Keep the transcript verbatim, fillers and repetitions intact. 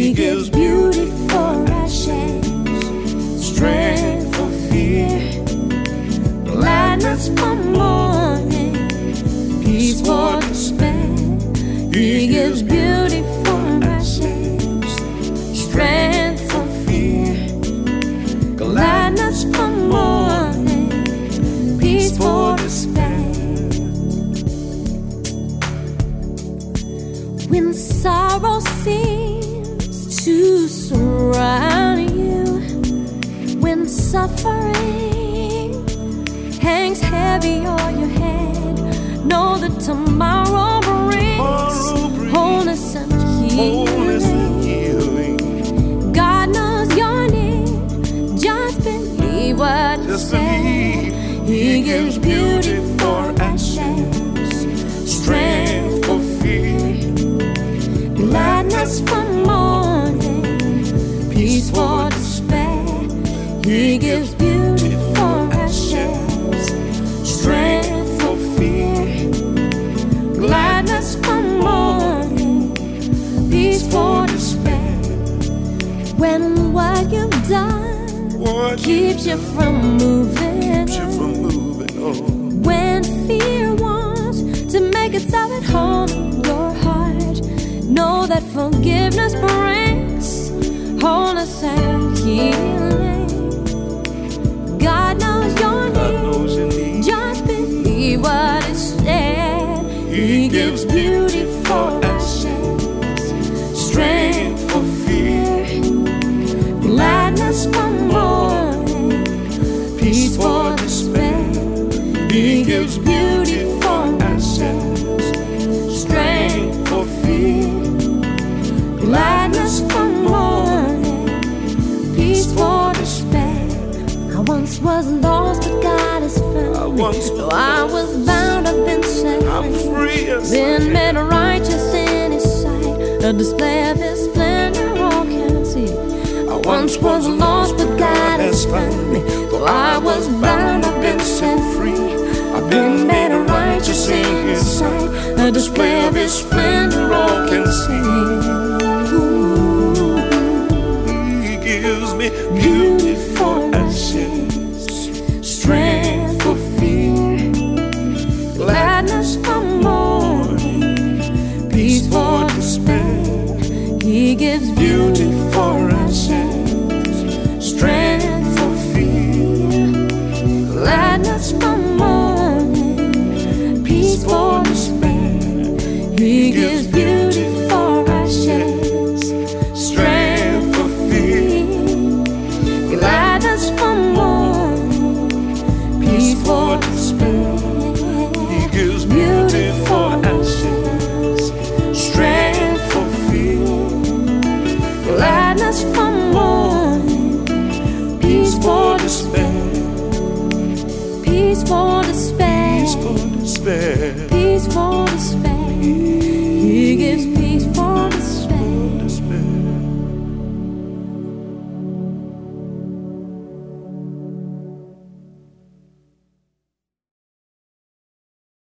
He gives beauty for ashes, strength for fear, gladness for mourning, peace for despair. He gives beauty for ashes, strength for fear, gladness for mourning, peace for despair. When sorrow seems to surround you, when suffering hangs heavy on your head, know that tomorrow brings, tomorrow brings wholeness and healing. Wholeness and healing. God knows your need, just believe what He said. He gives beauty for ashes, strength for fear, gladness for mourning, peace for despair. He gives beauty for ashes, strength for fear, gladness for mourning, peace for despair. When what you've done what keeps you from moving, keeps you from moving on. When fear wants to make itself at home in your heart, know that forgiveness brings wholeness and healing. God knows your need, just believe what He said. He gives beauty for ashes, strength for fear, gladness for mourning, peace for despair. He gives beauty for ashes, strength for fear, gladness for mourning, peace for despair. I once was lost, but God has found me. Though I was bound, I've been set free. Been made righteous in His sight, a display of His splendor all can see. I once was lost, but God has found me. Though I was bound, I've been set free. I've been made righteous in His sight, a display of His splendor all can see. He gives me beauty for ashes, strength for fear, gladness for mourning, peace for despair. He gives beauty for